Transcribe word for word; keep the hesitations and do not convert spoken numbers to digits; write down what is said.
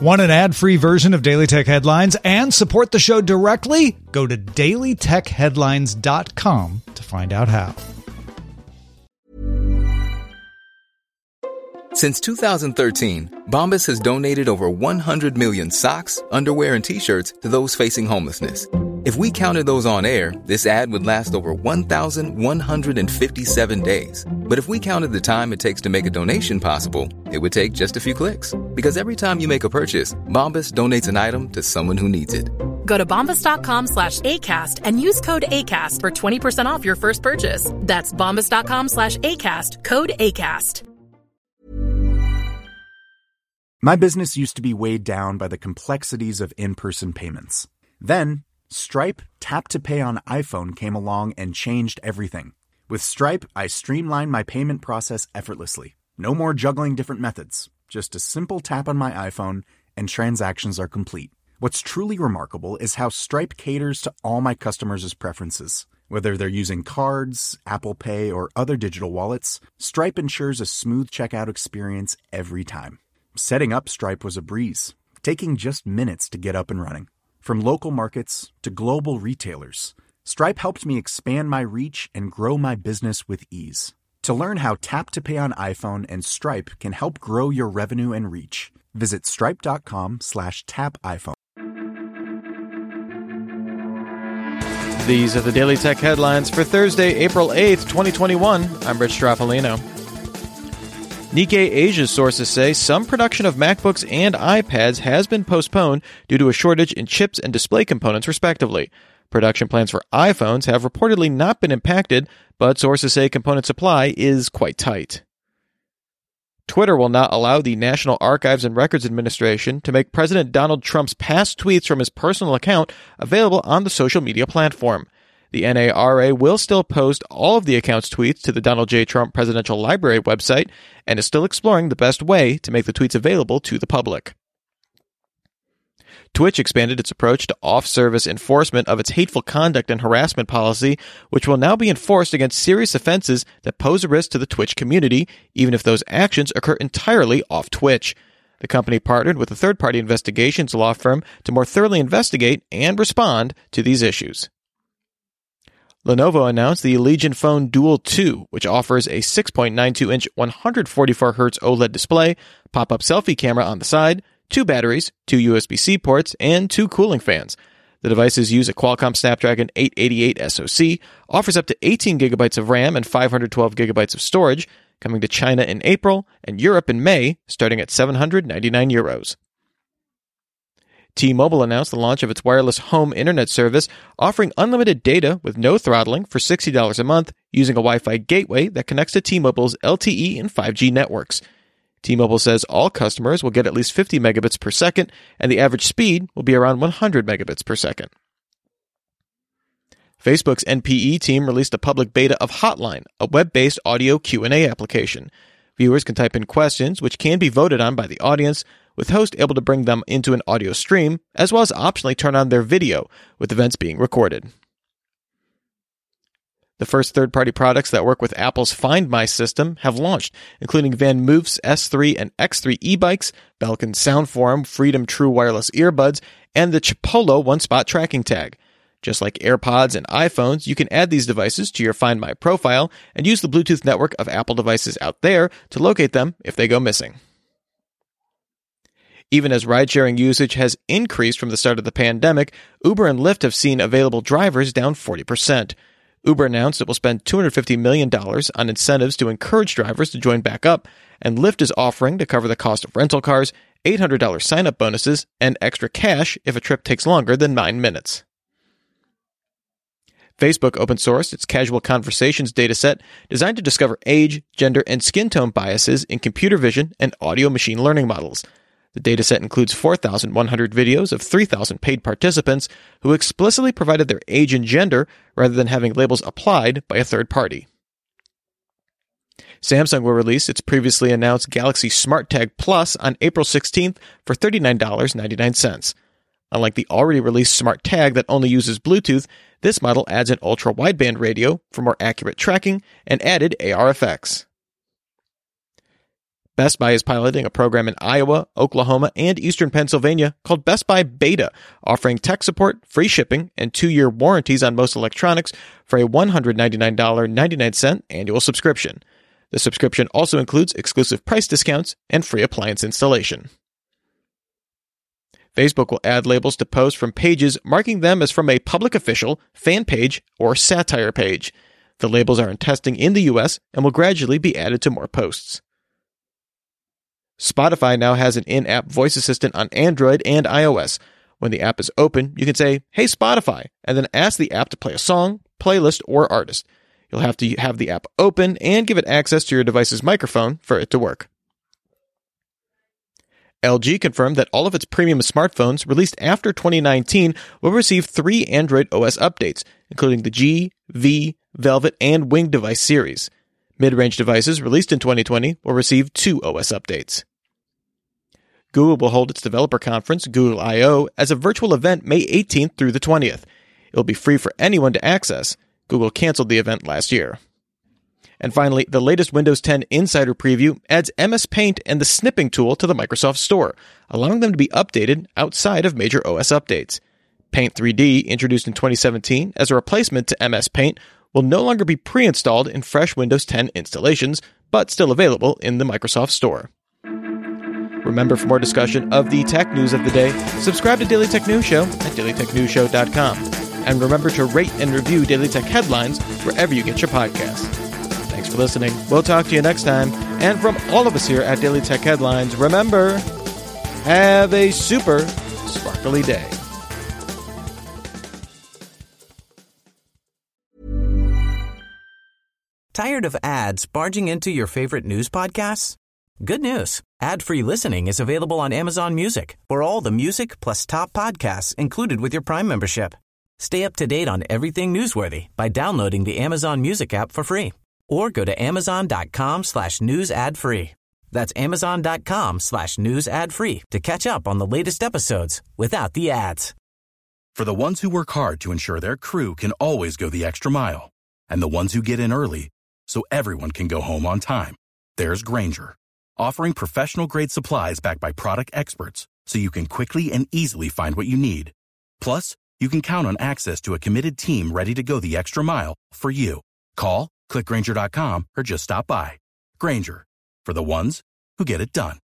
Want an ad-free version of Daily Tech Headlines and support the show directly? Go to daily tech headlines dot com to find out how. Since two thousand thirteen, Bombas has donated over one hundred million socks, underwear, and T-shirts to those facing homelessness. If we counted those on air, this ad would last over one thousand one hundred fifty-seven days. But if we counted the time it takes to make a donation possible, it would take just a few clicks. Because every time you make a purchase, Bombas donates an item to someone who needs it. Go to bombas.com slash ACAST and use code ACAST for twenty percent off your first purchase. That's bombas.com slash ACAST, code ACAST. My business used to be weighed down by the complexities of in-person payments. Then, Stripe Tap to Pay on iPhone came along and changed everything. With Stripe, I streamlined my payment process effortlessly. No more juggling different methods. Just a simple tap on my iPhone and transactions are complete. What's truly remarkable is how Stripe caters to all my customers' preferences. Whether they're using cards, Apple Pay, or other digital wallets, Stripe ensures a smooth checkout experience every time. Setting up Stripe was a breeze, taking just minutes to get up and running. From local markets to global retailers, Stripe helped me expand my reach and grow my business with ease. To learn how Tap to Pay on iPhone and Stripe can help grow your revenue and reach, visit stripe.com slash tap iPhone. These are the Daily Tech Headlines for Thursday, April eighth, twenty twenty-one. I'm Rich Straffolino. Nikkei Asia's sources say some production of MacBooks and iPads has been postponed due to a shortage in chips and display components, respectively. Production plans for iPhones have reportedly not been impacted, but sources say component supply is quite tight. Twitter will not allow the National Archives and Records Administration to make President Donald Trump's past tweets from his personal account available on the social media platform. The N A R A will still post all of the account's tweets to the Donald J. Trump Presidential Library website and is still exploring the best way to make the tweets available to the public. Twitch expanded its approach to off-service enforcement of its hateful conduct and harassment policy, which will now be enforced against serious offenses that pose a risk to the Twitch community, even if those actions occur entirely off Twitch. The company partnered with a third-party investigations law firm to more thoroughly investigate and respond to these issues. Lenovo announced the Legion Phone Duel two, which offers a six point nine two inch one hundred forty-four hertz OLED display, pop-up selfie camera on the side, two batteries, two U S B C ports, and two cooling fans. The devices use a Qualcomm Snapdragon eight eighty-eight SoC, offers up to eighteen gigabytes of RAM and five hundred twelve gigabytes of storage, coming to China in April and Europe in May, starting at seven hundred ninety-nine euros. T-Mobile announced the launch of its wireless home internet service, offering unlimited data with no throttling for sixty dollars a month using a Wi-Fi gateway that connects to T-Mobile's L T E and five G networks. T-Mobile says all customers will get at least fifty megabits per second, and the average speed will be around one hundred megabits per second. Facebook's N P E team released a public beta of Hotline, a web-based audio Q and A application. Viewers can type in questions, which can be voted on by the audience, with hosts able to bring them into an audio stream, as well as optionally turn on their video, with events being recorded. The first third-party products that work with Apple's Find My system have launched, including Van Moof's S three and X three e-bikes, Belkin's Soundform Freedom True wireless earbuds, and the Chipolo one-spot tracking tag. Just like AirPods and iPhones, you can add these devices to your Find My profile and use the Bluetooth network of Apple devices out there to locate them if they go missing. Even as ride-sharing usage has increased from the start of the pandemic, Uber and Lyft have seen available drivers down forty percent. Uber announced it will spend two hundred fifty million dollars on incentives to encourage drivers to join back up, and Lyft is offering to cover the cost of rental cars, eight hundred dollars sign-up bonuses, and extra cash if a trip takes longer than nine minutes. Facebook open-sourced its Casual Conversations dataset designed to discover age, gender, and skin tone biases in computer vision and audio machine learning models. The dataset includes four thousand one hundred videos of three thousand paid participants who explicitly provided their age and gender rather than having labels applied by a third party. Samsung will release its previously announced Galaxy SmartTag Plus on April sixteenth for thirty-nine dollars and ninety-nine cents. Unlike the already released SmartTag that only uses Bluetooth, this model adds an ultra-wideband radio for more accurate tracking and added A R effects. Best Buy is piloting a program in Iowa, Oklahoma, and eastern Pennsylvania called Best Buy Beta, offering tech support, free shipping, and two-year warranties on most electronics for a one hundred ninety-nine dollars and ninety-nine cents annual subscription. The subscription also includes exclusive price discounts and free appliance installation. Facebook will add labels to posts from pages, marking them as from a public official, fan page, or satire page. The labels are in testing in the U S and will gradually be added to more posts. Spotify now has an in-app voice assistant on Android and iOS. When the app is open, you can say, "Hey Spotify," and then ask the app to play a song, playlist, or artist. You'll have to have the app open and give it access to your device's microphone for it to work. L G confirmed that all of its premium smartphones released after twenty nineteen will receive three Android O S updates, including the G, V, Velvet, and Wing device series. Mid-range devices released in twenty twenty will receive two O S updates. Google will hold its developer conference, Google I O, as a virtual event May eighteenth through the twentieth. It will be free for anyone to access. Google canceled the event last year. And finally, the latest Windows ten Insider Preview adds M S Paint and the snipping tool to the Microsoft Store, allowing them to be updated outside of major O S updates. Paint three D, introduced in twenty seventeen as a replacement to M S Paint, will no longer be pre-installed in fresh Windows ten installations, but still available in the Microsoft Store. Remember, for more discussion of the tech news of the day, subscribe to Daily Tech News Show at daily tech news show dot com. And remember to rate and review Daily Tech Headlines wherever you get your podcasts. Thanks for listening. We'll talk to you next time. And from all of us here at Daily Tech Headlines, remember, have a super sparkly day. Tired of ads barging into your favorite news podcasts? Good news. Ad-free listening is available on Amazon Music for all the music plus top podcasts included with your Prime membership. Stay up to date on everything newsworthy by downloading the Amazon Music app for free or go to amazon.com slash news ad free. That's amazon.com slash news ad free to catch up on the latest episodes without the ads. For the ones who work hard to ensure their crew can always go the extra mile, and the ones who get in early so everyone can go home on time, there's Grainger, offering professional-grade supplies backed by product experts so you can quickly and easily find what you need. Plus, you can count on access to a committed team ready to go the extra mile for you. Call, click Grainger dot com, or just stop by. Grainger, for the ones who get it done.